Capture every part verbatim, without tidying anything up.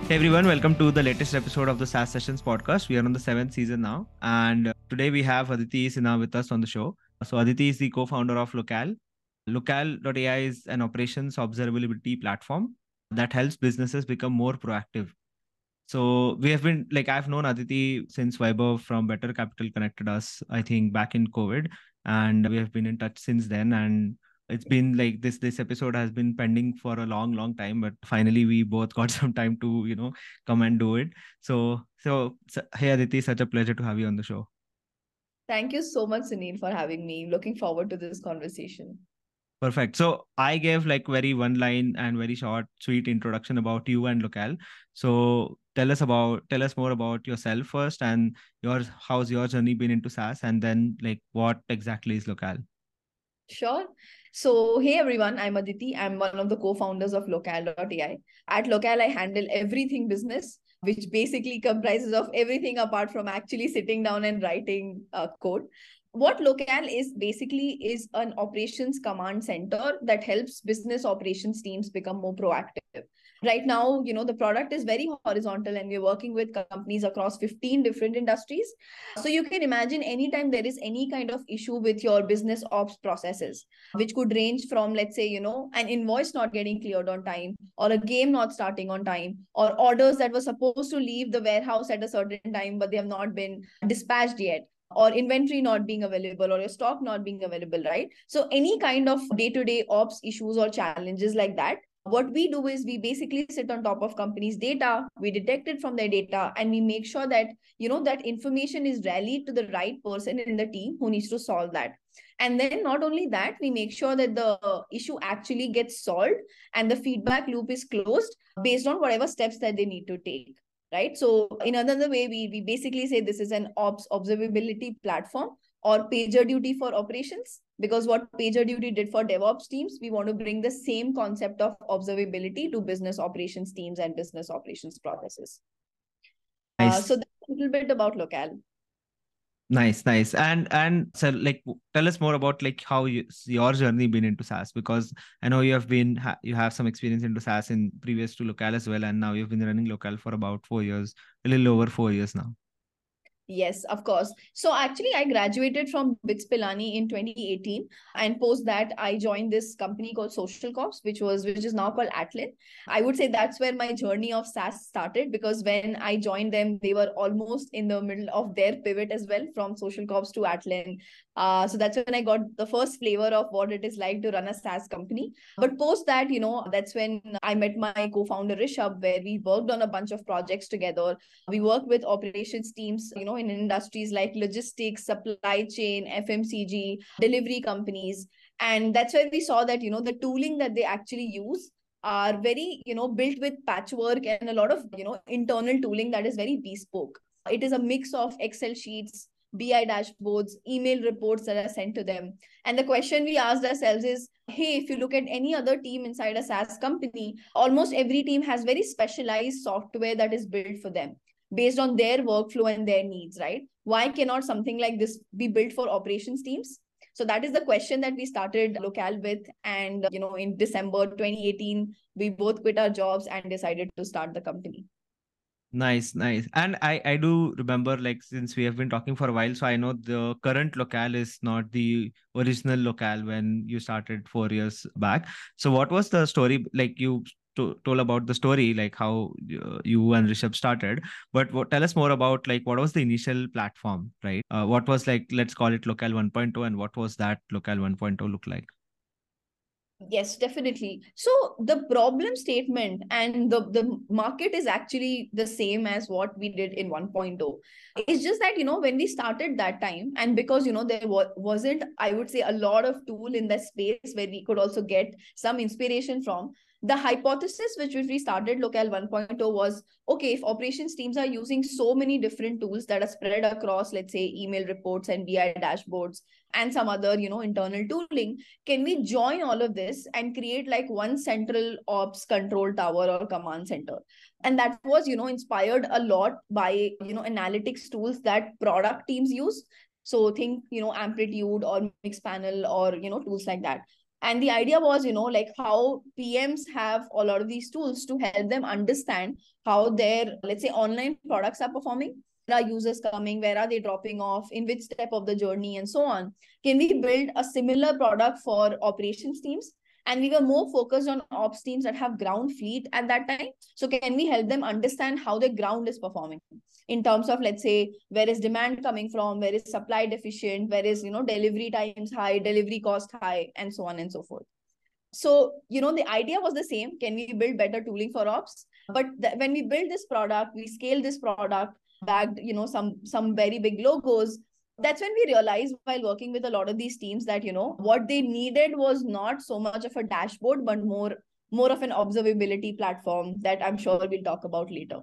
Hey everyone, welcome to the latest episode of the SaaS Sessions podcast. We are on the seventh season now, and uh, today we have Aditi Sinha with us on the show. So Aditi is the co-founder of Locale. Locale dot A I is an operations observability platform that helps businesses become more proactive. So we have been like I've known Aditi since Vaibhav from Better Capital connected us, I think back in COVID, and we have been in touch since then. And it's been like this this episode has been pending for a long, long time, but finally we both got some time to you know come and do it. So so, so hey Aditi, such a pleasure to have you on the show. Thank you so much, Sunil, for having me. Looking forward to this conversation. Perfect. So I gave like very one line and very short, sweet introduction about you and Locale. So tell us about tell us more about yourself first and your how's your journey been into SaaS, and then like what exactly is Locale? Sure. So, hey everyone, I'm Aditi. I'm one of the co-founders of Locale dot A I. At Locale, I handle everything business, which basically comprises of everything apart from actually sitting down and writing uh, code. What Locale is basically is an operations command center that helps business operations teams become more proactive. Right now, you know, the product is very horizontal and we're working with companies across fifteen different industries. So you can imagine anytime there is any kind of issue with your business ops processes, which could range from, let's say, you know, an invoice not getting cleared on time, or a game not starting on time, or orders that were supposed to leave the warehouse at a certain time, but they have not been dispatched yet, or inventory not being available, or your stock not being available, right? So any kind of day-to-day ops issues or challenges like that, what we do is we basically sit on top of companies' data, we detect it from their data, and we make sure that you know that information is rallied to the right person in the team who needs to solve that. And then not only that, we make sure that the issue actually gets solved and the feedback loop is closed based on whatever steps that they need to take, right? So in another way, we, we basically say this is an ops observability platform or PagerDuty for operations, because what PagerDuty did for DevOps teams, we want to bring the same concept of observability to business operations teams and business operations processes. Uh, so Nice. that's a little bit about Locale. Nice, nice. And and so like w- tell us more about like how you, your journey been into SaaS, because I know you have been ha, you have some experience into SaaS in previous to Locale as well, and now you've been running Locale for about four years, a little over four years now. Yes, of course. So actually, I graduated from BITS Pilani in twenty eighteen, and post that I joined this company called Social Corps, which was which is now called Atlin. I would say that's where my journey of SaaS started, because when I joined them, they were almost in the middle of their pivot as well from Social Corps to Atlin. Uh, so that's when I got the first flavor of what it is like to run a SaaS company. But post that, you know, that's when I met my co-founder Rishabh, where we worked on a bunch of projects together. We work with operations teams, you know, in industries like logistics, supply chain, F M C G, delivery companies. And that's where we saw that, you know, the tooling that they actually use are very, you know, built with patchwork and a lot of, you know, internal tooling that is very bespoke. It is a mix of Excel sheets, B I dashboards, email reports that are sent to them. And the question we asked ourselves is, hey, if you look at any other team inside a SaaS company, almost every team has very specialized software that is built for them based on their workflow and their needs, right? Why cannot something like this be built for operations teams? So that is the question that we started Locale with. And, you know, in December twenty eighteen, we both quit our jobs and decided to start the company. Nice, nice. And I I do remember, like, since we have been talking for a while, so I know the current Locale is not the original Locale when you started four years back. So what was the story? Like you to, told about the story, like how uh, you and Rishabh started, but what, tell us more about like what was the initial platform, right? Uh, what was like, let's call it Locale 1.0, and what was that Locale 1.0 look like? Yes, definitely. So the problem statement and the, the market is actually the same as what we did in 1.0. It's just that, you know, when we started that time, and because, you know, there wa- wasn't, I would say, a lot of tool in that space where we could also get some inspiration from, the hypothesis which we started Locale 1.0 was, okay, if operations teams are using so many different tools that are spread across, let's say, email reports and B I dashboards and some other, you know, internal tooling, can we join all of this and create like one central ops control tower or command center? And that was, you know, inspired a lot by, you know, analytics tools that product teams use. So think, you know, Amplitude or Mixpanel or, you know, tools like that. And the idea was, you know, like how P Ms have a lot of these tools to help them understand how their, let's say, online products are performing. Where are users coming? Where are they dropping off? In which step of the journey, and so on. Can we build a similar product for operations teams? And we were more focused on ops teams that have ground fleet at that time. So can we help them understand how the ground is performing in terms of, let's say, where is demand coming from, where is supply deficient, where is, you know, delivery times high, delivery cost high, and so on and so forth. So, you know, the idea was the same. Can we build better tooling for ops? But th- when we build this product, we scale this product, backed, you know, some some very big logos. That's when we realized while working with a lot of these teams that, you know, what they needed was not so much of a dashboard, but more more of an observability platform that I'm sure we'll talk about later.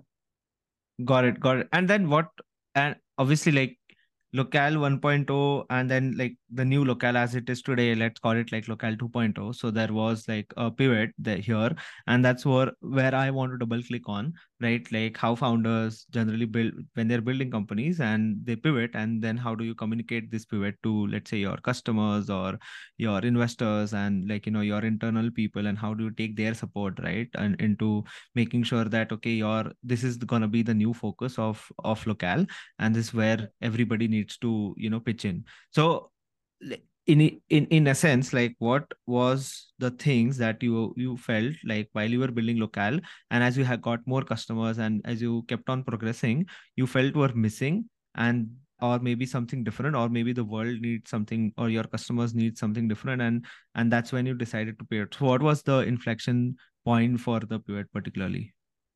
Got it, got it. And then what? And obviously, like Locale one point oh, and then like the new Locale as it is today, let's call it like Locale two point oh. So there was like a pivot there here, and that's where where I want to double click on, right? Like how founders generally build when they're building companies and they pivot, and then how do you communicate this pivot to, let's say, your customers or your investors and like, you know, your internal people, and how do you take their support, right? And into making sure that, okay, your this is gonna be the new focus of of Locale, and this is where everybody needs to, you know, pitch in. So in in in a sense, like what was the things that you you felt like while you were building Locale, and as you had got more customers and as you kept on progressing, you felt were missing, and or maybe something different, or maybe the world needs something, or your customers need something different, and and that's when you decided to pivot. So what was the inflection point for the pivot particularly?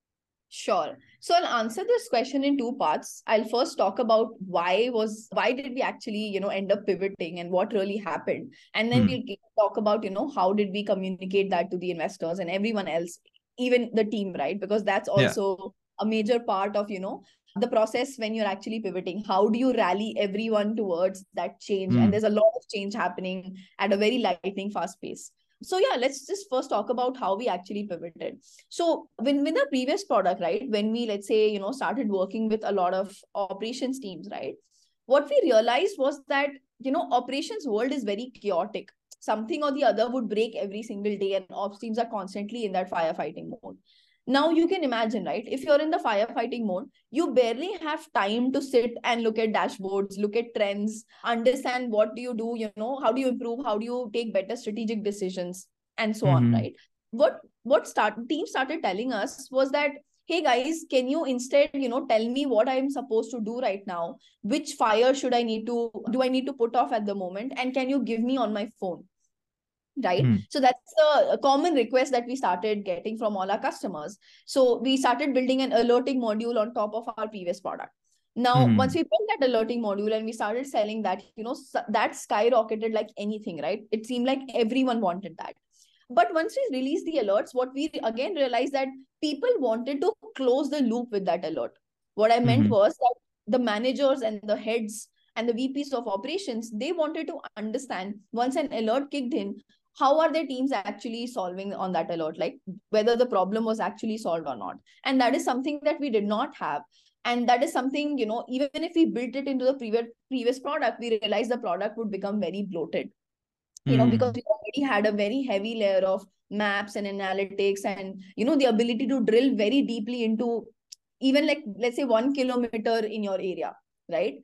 Sure. So I'll answer this question in two parts. I'll first talk about why was why did we actually, you know, end up pivoting and what really happened. And then Hmm. we'll talk about, you know, how did we communicate that to the investors and everyone else, even the team, right? Because that's Yeah. also a major part of, you know, the process when you're actually pivoting. How do you rally everyone towards that change? And Hmm. there's a lot of change happening at a very lightning fast pace. So yeah, let's just first talk about how we actually pivoted. So when with the previous product, right, when we, let's say, you know, started working with a lot of operations teams, right, what we realized was that, you know, operations world is very chaotic. Something or the other would break every single day, and ops teams are constantly in that firefighting mode. Now you can imagine, right, if you're in the firefighting mode, you barely have time to sit and look at dashboards, look at trends, understand what do you do, you know, how do you improve, how do you take better strategic decisions, and so on, Hmm. right? what what start team started telling us was that, hey guys, can you instead, you know, tell me what I'm supposed to do right now? Which fire should I need to do I need to put off at the moment, and can you give me on my phone, right? Hmm. So that's a, a common request that we started getting from all our customers. So we started building an alerting module on top of our previous product. Now once Hmm. we built that alerting module and we started selling that, you know, that skyrocketed like anything, right? It seemed like everyone wanted that. But once we released the alerts, what we again realized that people wanted to close the loop with that alert. What I meant Hmm. was that the managers and the heads and the V Ps of operations, they wanted to understand once an alert kicked in, how are their teams actually solving on that alert, like whether the problem was actually solved or not. And that is something that we did not have. And that is something, you know, even if we built it into the previous previous product, we realized the product would become very bloated, you know, because Hmm. we already had a very heavy layer of maps and analytics, and, you know, the ability to drill very deeply into even, like, let's say one kilometer in your area, right?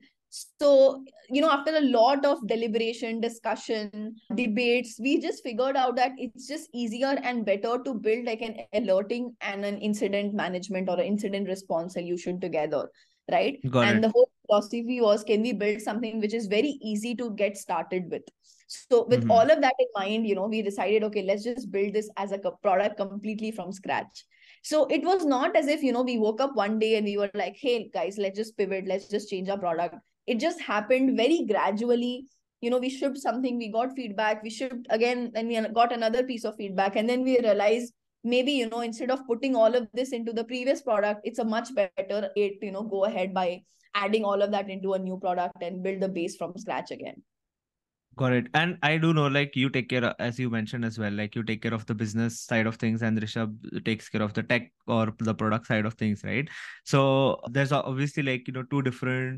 So, you know, after a lot of deliberation, discussion, debates, we just figured out that it's just easier and better to build like an alerting and an incident management or an incident response solution together, right? Got And it. the whole philosophy was, can we build something which is very easy to get started with? So with Hmm. all of that in mind, you know, we decided, okay, let's just build this as a product completely from scratch. So it was not as if, you know, we woke up one day and we were like, hey guys, let's just pivot, let's just change our product. It just happened very gradually. You know, we shipped something, we got feedback, we shipped again, and we got another piece of feedback. And then we realized, maybe, you know, instead of putting all of this into the previous product, it's a much better way to, you know, go ahead by adding all of that into a new product and build the base from scratch again. Got it. And I do know, like, you take care, as you mentioned as well, like you take care of the business side of things, and Rishabh takes care of the tech or the product side of things, right? So there's obviously, like, you know, two different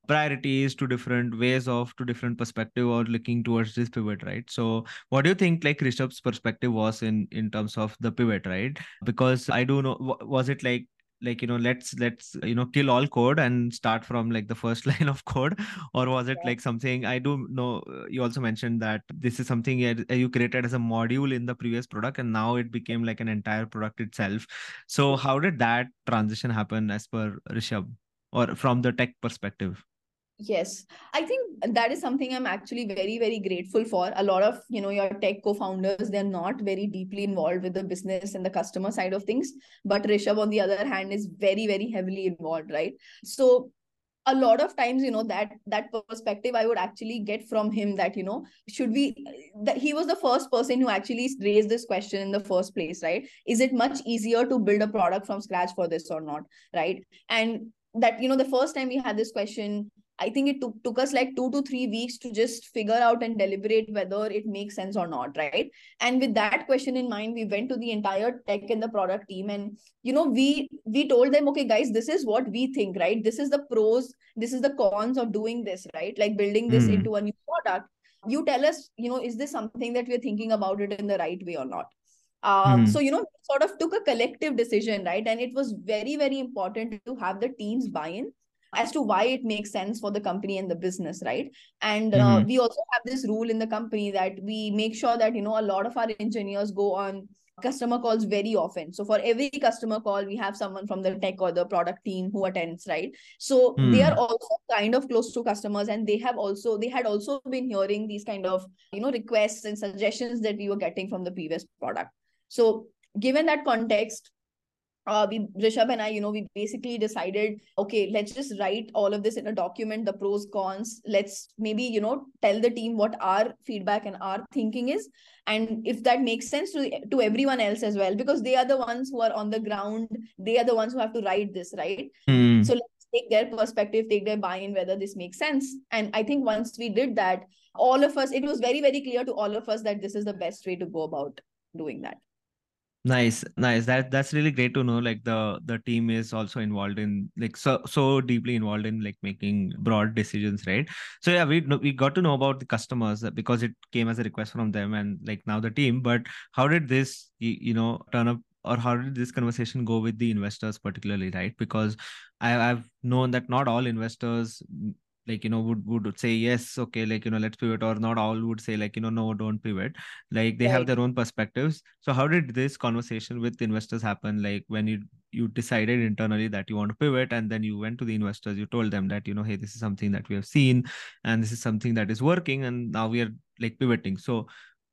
priorities, to different ways of, to different perspective or looking towards this pivot, right? So what do you think like Rishabh's perspective was in in terms of the pivot, right? Because I do know, wa- was it like like you know let's let's you know kill all code and start from like the first line of code, or was it Yeah. like something, I do know uh, you also mentioned that this is something you had- you created as a module in the previous product and now it became like an entire product itself. So how did that transition happen as per Rishabh, or from the tech perspective? Yes, I think that is something I'm actually very, very grateful for. A lot of, you know, your tech co-founders, they're not very deeply involved with the business and the customer side of things. But Rishabh, on the other hand, is very, very heavily involved, right? So a lot of times, you know, that that perspective I would actually get from him, that, you know, should we, that he was the first person who actually raised this question in the first place, right? Is it much easier to build a product from scratch for this or not, right? And that, you know, the first time we had this question, I think it took, took us like two to three weeks to just figure out and deliberate whether it makes sense or not, right? And with that question in mind, we went to the entire tech and the product team, and you know, we we told them, okay guys, this is what we think, right? This is the pros, this is the cons of doing this, right? Like building this Hmm. into a new product. You tell us, you know, is this something that we're thinking about it in the right way or not? Um, Hmm. so, you know, sort of took a collective decision, right? And it was very, very important to have the team's buy-in as to why it makes sense for the company and the business, right? And uh, Hmm. we also have this rule in the company that we make sure that, you know, a lot of our engineers go on customer calls very often. So for every customer call, we have someone from the tech or the product team who attends, right? So they are Hmm. also kind of close to customers, and they have also they had also been hearing these kind of, you know, requests and suggestions that we were getting from the previous product. So given that context, uh, we Rishabh and I, you know, we basically decided, okay, let's just write all of this in a document, the pros, cons. Let's maybe, you know, tell the team what our feedback and our thinking is, and if that makes sense to to everyone else as well, because they are the ones who are on the ground. They are the ones who have to write this, right? So Hmm. let's take their perspective, take their buy-in, whether this makes sense. And I think once we did that, all of us, it was very, very clear to all of us that this is the best way to go about doing that. Nice, nice. That that's really great to know. Like the the team is also involved in like so so deeply involved in like making broad decisions, right? So yeah, we kn- we got to know about the customers uh, because it came as a request from them, and like now the team. But how did this y- you know turn up, or how did this conversation go with the investors particularly, right? Because I, I've known that not all investors mm, like you know would would say yes, okay, like you know let's pivot, or not all would say like you know no, don't pivot. Like they have Right. their own perspectives. So how did this conversation with investors happen, like when you you decided internally that you want to pivot, and then you went to the investors, you told them that you know hey, this is something that we have seen and this is something that is working and now we are like pivoting. So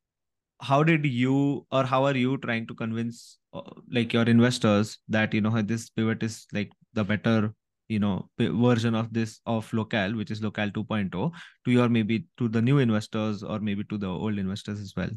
how did you, or how are you trying to convince uh, like your investors that you know hey, this pivot is like the better you know p- version of this of Locale, which is Locale 2.0, to your, maybe to the new investors or maybe to the old investors as well?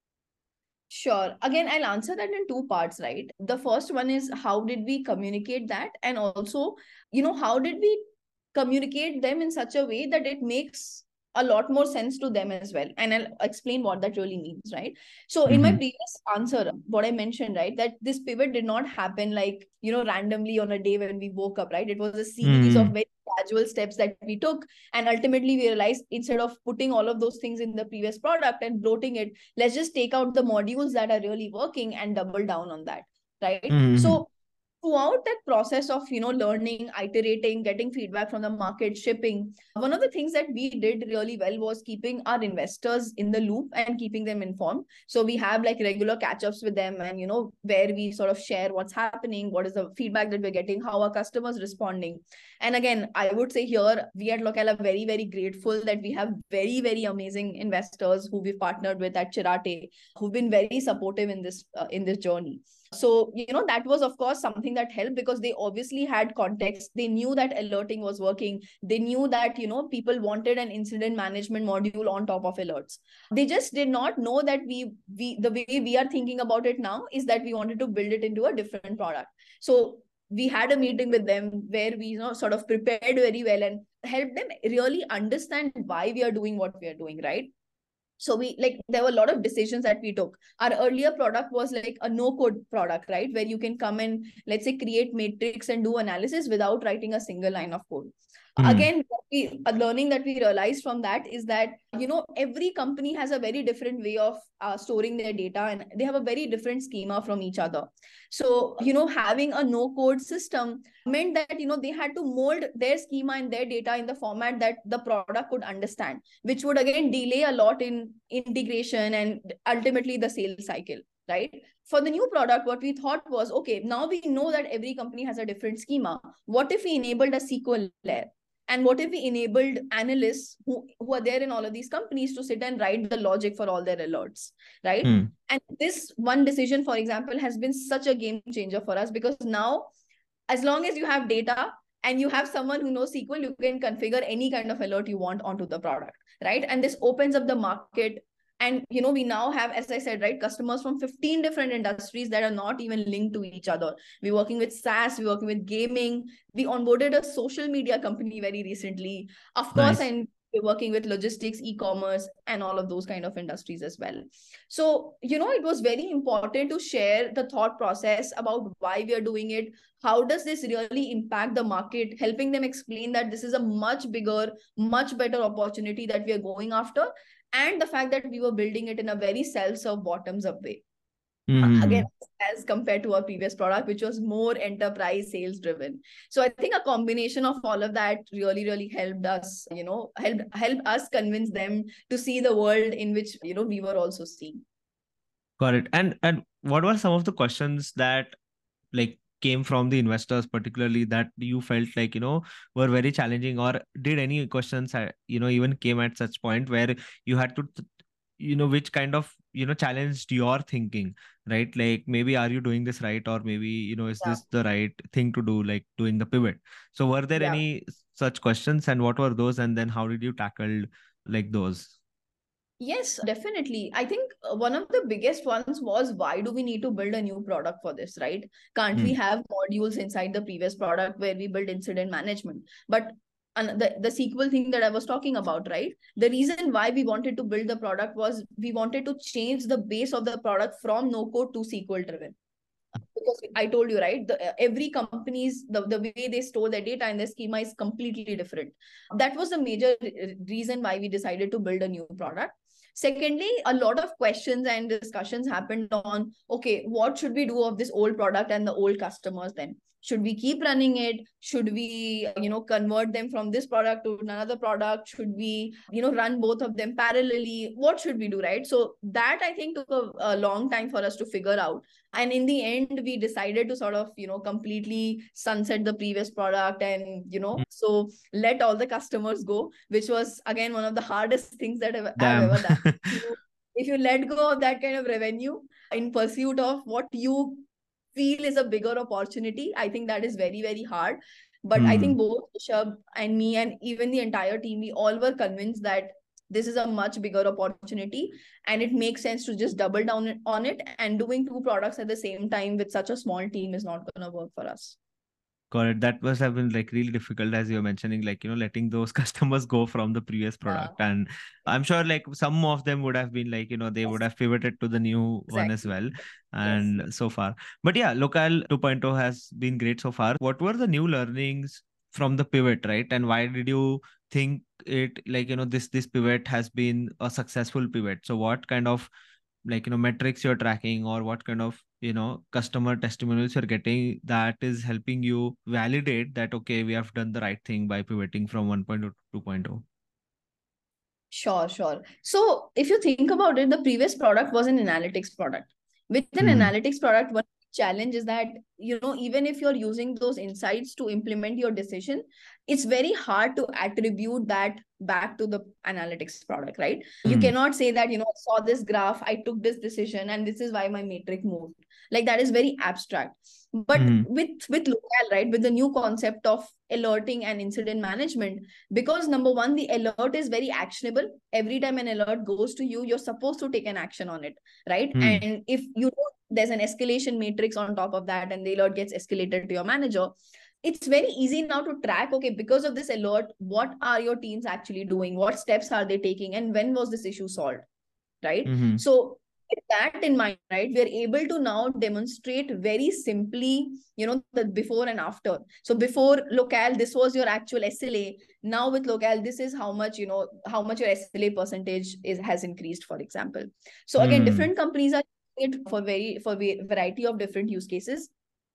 Sure. Again, I'll answer that in two parts, right? The first one is how did we communicate that? And also, you know, how did we communicate them in such a way that it makes a lot more sense to them as well? And I'll explain what that really means, right? So, in my Mm-hmm. previous answer, what I mentioned, right, that this pivot did not happen like, you know, randomly on a day when we woke up, right? It was a series of Mm-hmm. very gradual steps that we took. And ultimately, we realized instead of putting all of those things in the previous product and bloating it, let's just take out the modules that are really working and double down on that, right? Mm-hmm. So throughout that process of, you know, learning, iterating, getting feedback from the market, shipping, one of the things that we did really well was keeping our investors in the loop and keeping them informed. So we have like regular catch-ups with them, and you know, where we sort of share what's happening, what is the feedback that we're getting, how are customers responding. And again, I would say here we at Locale are very, very grateful that we have very, very amazing investors who we've partnered with at Chirate, who've been very supportive in this uh, in this journey. So, you know, that was, of course, something that helped because they obviously had context. They knew that alerting was working. They knew that, you know, people wanted an incident management module on top of alerts. They just did not know that we, we, the way we are thinking about it now is that we wanted to build it into a different product. So we had a meeting with them where we, you know, sort of prepared very well and helped them really understand why we are doing what we are doing, right? So we, like, there were a lot of decisions that we took. Our earlier product was like a no code product, right, where you can come and, let's say, create matrix and do analysis without writing a single line of code. Hmm. Again, what we, a learning that we realized from that is that, you know, every company has a very different way of uh, storing their data, and they have a very different schema from each other. So, you know, having a no code system meant that, you know, they had to mold their schema and their data in the format that the product could understand, which would again delay a lot in integration and ultimately the sales cycle, right? For the new product, what we thought was, okay, now we know that every company has a different schema. What if we enabled a S Q L layer? And what if we enabled analysts who, who are there in all of these companies to sit and write the logic for all their alerts, right? Hmm. And this one decision, for example, has been such a game changer for us, because now, as long as you have data and you have someone who knows S Q L, you can configure any kind of alert you want onto the product, right? And this opens up the market. And, you know, we now have, as I said, right, customers from fifteen different industries that are not even linked to each other. We're working with SaaS, we're working with gaming. We onboarded a social media company very recently, of course, Nice. and we're working with logistics, e-commerce, and all of those kind of industries as well. So, you know, it was very important to share the thought process about why we are doing it. How does this really impact the market? Helping them explain that this is a much bigger, much better opportunity that we are going after. And the fact that we were building it in a very self-serve, bottoms-up way. Hmm. Again, as compared to our previous product, which was more enterprise sales driven. So I think a combination of all of that really, really helped us, you know, helped help us convince them to see the world in which, you know, we were also seeing. Got it. And and what were some of the questions that like came from the investors, particularly, that you felt like, you know, were very challenging? Or did any questions uh, you know, even came at such point where you had to th- you know, which kind of, you know, challenged your thinking, right? Like, maybe are you doing this right, or maybe, you know, is Yeah. this the right thing to do, like doing the pivot? So were there Yeah. any such questions, and what were those, and then how did you tackle like those? Yes, definitely. I think uh, one of the biggest ones was, why do we need to build a new product for this, right? Can't we Hmm. have modules inside the previous product where we build incident management? But and the, the S Q L thing that I was talking about, right? The reason why we wanted to build the product was we wanted to change the base of the product from no code to S Q L driven. Because I told you, right, the, every company's, the, the way they store their data and their schema is completely different. That was the major reason why we decided to build a new product. Secondly, a lot of questions and discussions happened on, okay, what should we do of this old product and the old customers then? Should we keep running it? Should we, you know, convert them from this product to another product? Should we, you know, run both of them parallelly? What should we do, right? So that, I think, took a, a long time for us to figure out. And in the end, we decided to sort of, you know, completely sunset the previous product and, you know, so let all the customers go, which was again one of the hardest things that I've, I've Damn. ever done. You, if you let go of that kind of revenue in pursuit of what you feel is a bigger opportunity, I think that is very, very hard. But I think Hmm. both Rishabh and me and even the entire team, we all were convinced that this is a much bigger opportunity, and it makes sense to just double down on it. And doing two products at the same time with such a small team is not going to work for us. Got it. That must have been like really difficult, as you're mentioning, like, you know, letting those customers go from the previous Yeah. product. And I'm sure like some of them would have been like, you know, they would Yes, have pivoted to the new one as exactly. well. Yes. And so far. But yeah, Local 2.0 has been great so far. What were the new learnings from the pivot, right? And why did you think it like, you know, this this pivot has been a successful pivot? So what kind of like, you know, metrics you're tracking, or what kind of, you know, customer testimonials you're getting that is helping you validate that, okay, we have done the right thing by pivoting from one point oh to two point oh? Sure, sure. So if you think about it, the previous product was an analytics product. With an Hmm. analytics product, one challenge is that, you know, even if you're using those insights to implement your decision, it's very hard to attribute that back to the analytics product, right? You Hmm. cannot say that, you know, I saw this graph, I took this decision, and this is why my metric moved. Like, that is very abstract. But Hmm. with with Local, right, with the new concept of alerting and incident management, because number one, the alert is very actionable. Every time an alert goes to you, you're supposed to take an action on it, right? Hmm. And if you don't, there's an escalation matrix on top of that, and the alert gets escalated to your manager. It's very easy now to track, okay, because of this alert, what are your teams actually doing? What steps are they taking? And when was this issue solved? Right? Hmm. So with that in mind, right, we're able to now demonstrate very simply, you know, the before and after. So before Locale, this was your actual S L A. Now with Locale, this is how much, you know, how much your S L A percentage is has increased, for example. So again, Hmm. different companies are it for very for a variety of different use cases.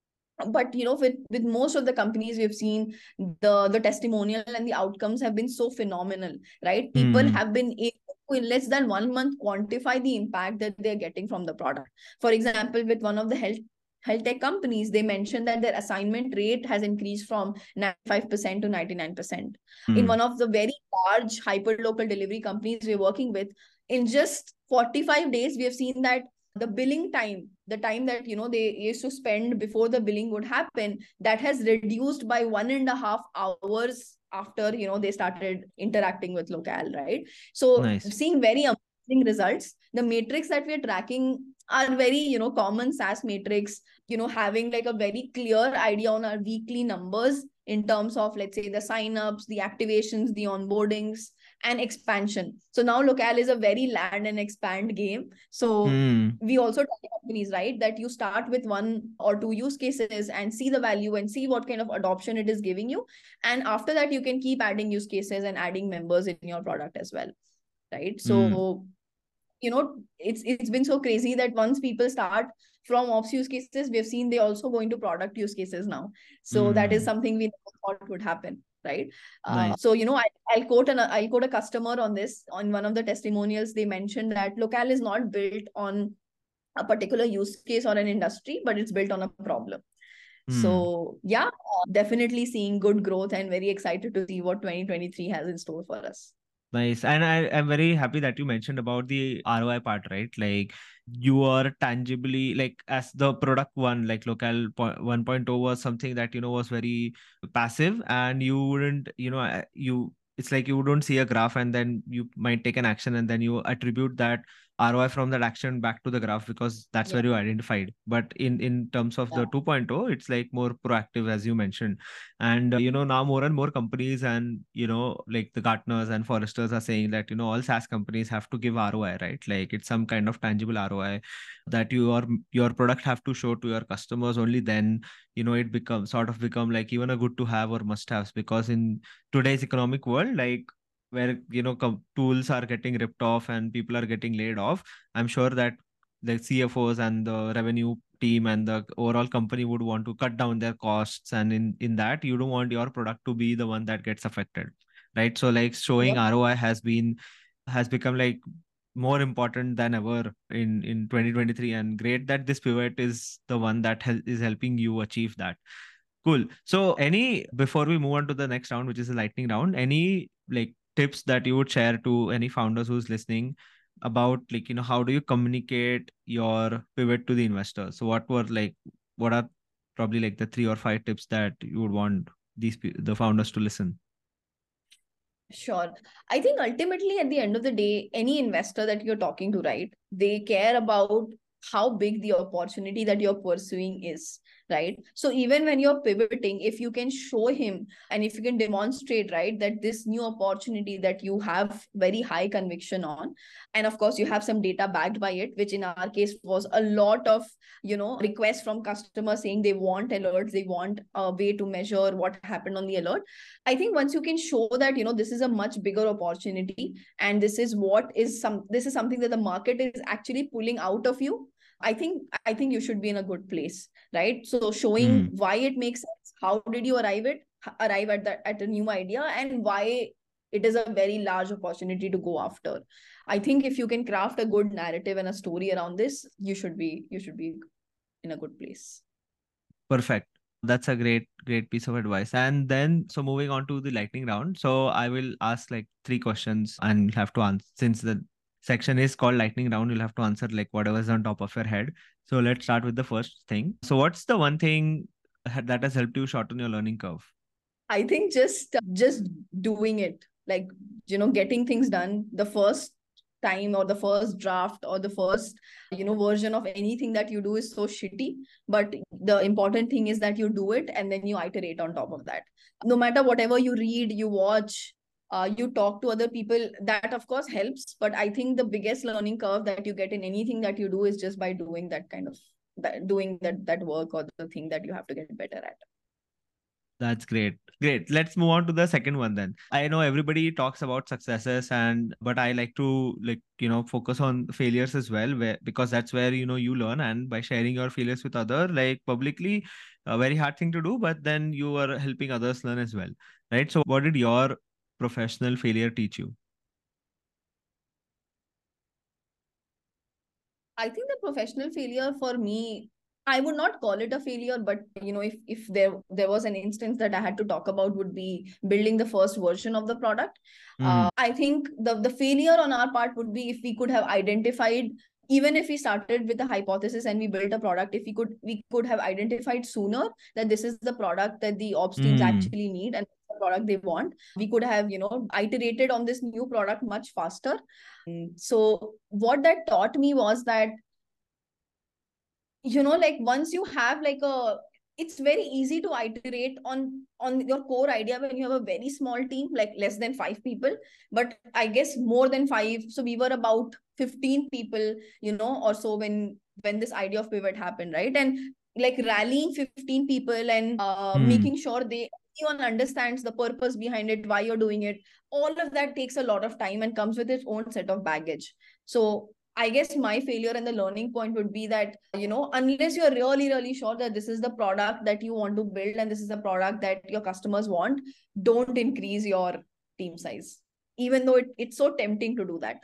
But you know, with with most of the companies we've seen, the the testimonial and the outcomes have been so phenomenal, right? People Hmm. have been able to, in less than one month, quantify the impact that they're getting from the product. For example, with one of the health health tech companies, they mentioned that their assignment rate has increased from ninety-five percent to ninety-nine percent. In Hmm. one of the very large hyper local delivery companies we're working with, in just forty-five days, we have seen that the billing time, the time that, you know, they used to spend before the billing would happen, that has reduced by one and a half hours after, you know, they started interacting with Locale, right? So Nice. seeing very amazing results. The metrics that we're tracking are very, you know, common SaaS metrics, you know, having like a very clear idea on our weekly numbers in terms of, let's say, the signups, the activations, the onboardings, and expansion. So now Locale is a very land and expand game. So Hmm. we also tell companies, right, that you start with one or two use cases and see the value and see what kind of adoption it is giving you. And after that, you can keep adding use cases and adding members in your product as well, right? Hmm. So, you know, it's it's been so crazy that once people start from ops use cases, we have seen they also go into product use cases now. So that is Hmm. something we never thought would happen, right? Uh, Nice. so, you know, I, I'll quote an I'll quote a customer on this. On one of the testimonials, they mentioned that Locale is not built on a particular use case or an industry, but it's built on a problem. Hmm. So yeah, uh, definitely seeing good growth and very excited to see what twenty twenty-three has in store for us. Nice. And I am very happy that you mentioned about the R O I part, right? Like you are tangibly, like as the product one, like Locale po- one point oh was something that, you know, was very passive and you wouldn't, you know, uh, you, it's like you don't see a graph and then you might take an action and then you attribute that R O I from that action back to the graph because that's Yeah. where you identified. But in, in terms of Yeah. the two point oh, it's like more proactive, as you mentioned. And uh, you know, now more and more companies and, you know, like the Gartners and Foresters are saying that, you know, all SaaS companies have to give R O I, right? Like it's some kind of tangible R O I that your your product have to show to your customers. Only then, you know, it becomes sort of become like even a good to have or must haves, because in today's economic world, like where, you know, com- tools are getting ripped off and people are getting laid off, I'm sure that the C F Os and the revenue team and the overall company would want to cut down their costs, and in in that you don't want your product to be the one that gets affected, right? So like showing Yep. R O I has been has become like more important than ever in in twenty twenty-three, and great that this pivot is the one that hel- is helping you achieve that. Cool. So any, before we move on to the next round, which is the lightning round, any like tips that you would share to any founders who's listening about, like, you know, how do you communicate your pivot to the investor? So what were like, what are probably like the three or five tips that you would want these pe- the founders to listen? Sure. I think ultimately at the end of the day, any investor that you're talking to, right, they care about how big the opportunity that you're pursuing is, right? So even when you're pivoting, if you can show him and if you can demonstrate, right, that this new opportunity that you have very high conviction on, and of course you have some data backed by it, which in our case was a lot of, you know, requests from customers saying they want alerts, they want a way to measure what happened on the alert. I think once you can show that, you know, this is a much bigger opportunity and this is what is some this is something that the market is actually pulling out of you, I think I think you should be in a good place, right? So showing Hmm. why it makes sense, how did you arrive it arrive at that at a new idea, and why it is a very large opportunity to go after. I think if you can craft a good narrative and a story around this, you should be you should be in a good place. Perfect. That's a great, great piece of advice. And then, so moving on to the lightning round. So I will ask like three questions and you'll have to answer, since the section is called lightning round, you'll have to answer like whatever's on top of your head. So let's start with the first thing. So what's the one thing ha- that has helped you shorten your learning curve? I think just just doing it, like, you know, getting things done the first time or the first draft or the first, you know, version of anything that you do is so shitty. But the important thing is that you do it and then you iterate on top of that. No matter whatever you read, you watch, Uh, you talk to other people, that of course helps, but I think the biggest learning curve that you get in anything that you do is just by doing that kind of that doing that that work or the thing that you have to get better at. That's great. Great. Let's move on to the second one then. I know everybody talks about successes and but I like to like, you know, focus on failures as well, where because that's where, you know, you learn, and by sharing your failures with other like publicly, a very hard thing to do, but then you are helping others learn as well. Right? So what did your professional failure teach you? I think the professional failure for me, I would not call it a failure, but you know, if if there there was an instance that I had to talk about, would be building the first version of the product. Mm. Uh, I think the the failure on our part would be if we could have identified, even if we started with a hypothesis and we built a product, if we could we could have identified sooner that this is the product that the ops teams Mm. actually need and the product they want, we could have, you know, iterated on this new product much faster. So what that taught me was that, you know, like once you have like a, it's very easy to iterate on on your core idea when you have a very small team, like less than five people. But I guess more than five, so we were about fifteen people, you know, or so when when this idea of pivot happened, right? And like rallying fifteen people and uh, Mm. making sure they everyone understands the purpose behind it, why you're doing it, all of that takes a lot of time and comes with its own set of baggage. So I guess my failure and the learning point would be that, you know, unless you're really, really sure that this is the product that you want to build and this is the product that your customers want, don't increase your team size, even though it, it's so tempting to do that.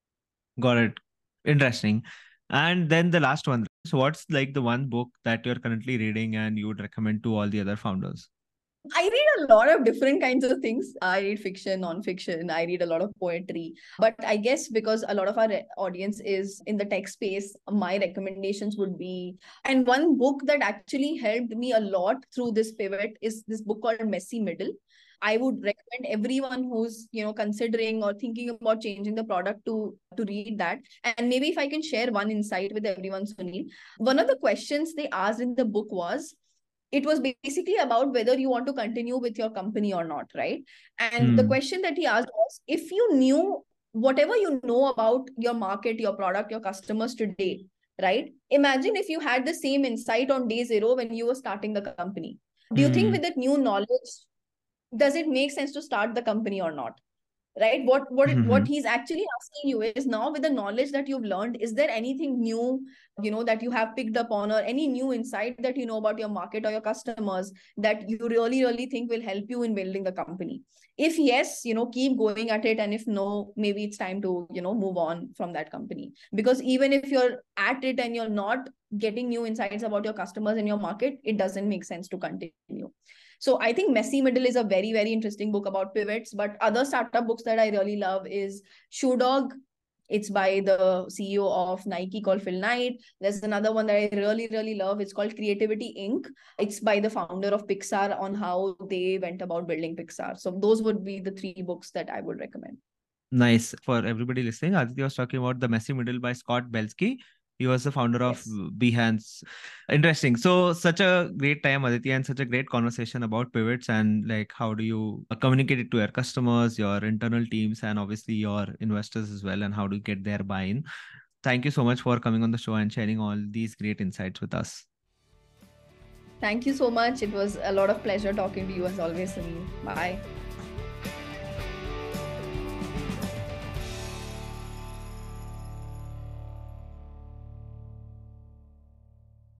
Got it. Interesting. And then the last one. So what's like the one book that you're currently reading and you would recommend to all the other founders? I read a lot of different kinds of things. I read fiction, non-fiction. I read a lot of poetry. But I guess because a lot of our audience is in the tech space, my recommendations would be, and one book that actually helped me a lot through this pivot is this book called Messy Middle. I would recommend everyone who's, you know, considering or thinking about changing the product to to read that. And maybe if I can share one insight with everyone, Sunil, one of the questions they asked in the book was, it was basically about whether you want to continue with your company or not, right? And the Mm. question that he asked was, if you knew whatever you know about your market, your product, your customers today, right? Imagine if you had the same insight on day zero when you were starting the company. Do you think Mm. with that new knowledge, does it make sense to start the company or not? Right, what what what Mm-hmm. he's actually asking you is, now with the knowledge that you've learned, is there anything new, you know, that you have picked up on, or any new insight that you know about your market or your customers that you really really think will help you in building the company? If yes, you know, keep going at it, and if no, maybe it's time to, you know, move on from that company. Because even if you're at it and you're not getting new insights about your customers and your market, it doesn't make sense to continue. So I think Messy Middle is a very, very interesting book about pivots. But other startup books that I really love is Shoe Dog. It's by the C E O of Nike called Phil Knight. There's another one that I really, really love. It's called Creativity Incorporated. It's by the founder of Pixar on how they went about building Pixar. So those would be the three books that I would recommend. Nice. For everybody listening, Aditya was talking about The Messy Middle by Scott Belsky. He was the founder of Yes. Behance. Interesting. So, such a great time, Aditya, and such a great conversation about pivots and like how do you uh, communicate it to your customers, your internal teams, and obviously your investors as well, and how to get their buy in. Thank you so much for coming on the show and sharing all these great insights with us. Thank you so much. It was a lot of pleasure talking to you as always, Sunil. Bye.